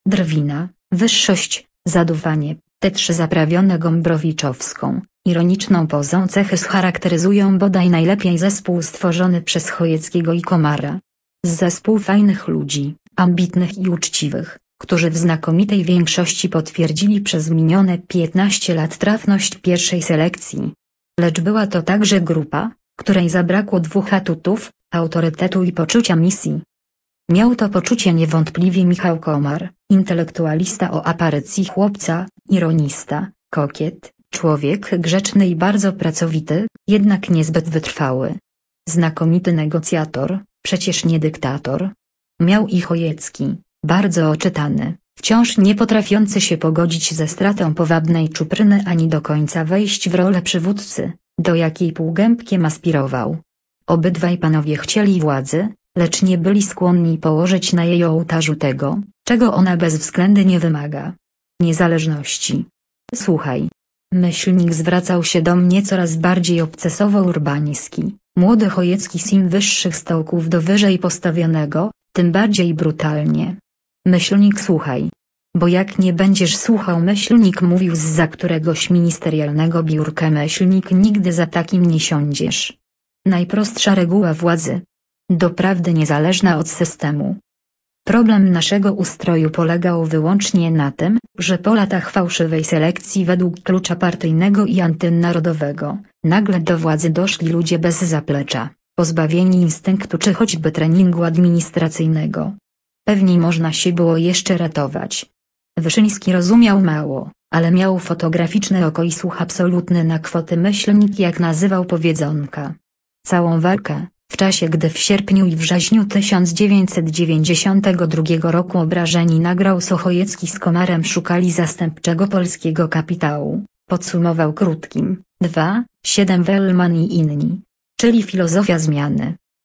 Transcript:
drwina, wyższość, zadufanie, te trzy zaprawione Gombrowiczowską, ironiczną pozą cechy scharakteryzują bodaj najlepiej zespół stworzony przez Chojeckiego i Komara. Zespół fajnych ludzi, ambitnych i uczciwych, którzy w znakomitej większości potwierdzili przez minione 15 lat trafność pierwszej selekcji. Lecz była to także grupa, której zabrakło dwóch atutów: autorytetu i poczucia misji. Miał to poczucie niewątpliwie Michał Komar, intelektualista o aparycji chłopca, ironista, kokiet, człowiek grzeczny i bardzo pracowity, jednak niezbyt wytrwały. Znakomity negocjator, przecież nie dyktator. Miał i Chojecki, bardzo oczytany, wciąż nie potrafiący się pogodzić ze stratą powabnej czupryny ani do końca wejść w rolę przywódcy, do jakiej półgębkiem aspirował. Obydwaj panowie chcieli władzy, lecz nie byli skłonni położyć na jej ołtarzu tego, czego ona bezwzględnie wymaga: niezależności. Słuchaj. Myślnik zwracał się do mnie coraz bardziej obcesowo-urbański. Młody Chojecki z im wyższych stołków do wyżej postawionego, tym bardziej brutalnie. Myślnik, słuchaj. Bo jak nie będziesz słuchał, myślnik mówił zza któregoś ministerialnego biurka, myślnik, nigdy za takim nie siądziesz. Najprostsza reguła władzy. Doprawdy niezależna od systemu. Problem naszego ustroju polegał wyłącznie na tym, że po latach fałszywej selekcji według klucza partyjnego i antynarodowego, nagle do władzy doszli ludzie bez zaplecza, pozbawieni instynktu czy choćby treningu administracyjnego. Pewnie można się było jeszcze ratować. Wyszyński rozumiał mało, ale miał fotograficzne oko i słuch absolutny na kwoty. Myślnik, jak nazywał powiedzonka. Całą walkę, w czasie gdy w sierpniu i wrześniu 1992 roku obrażeni nagrał Sochojecki z Komarem szukali zastępczego polskiego kapitału, podsumował krótkim: 2, 7 Wellman i inni. Czyli filozofia zmiany.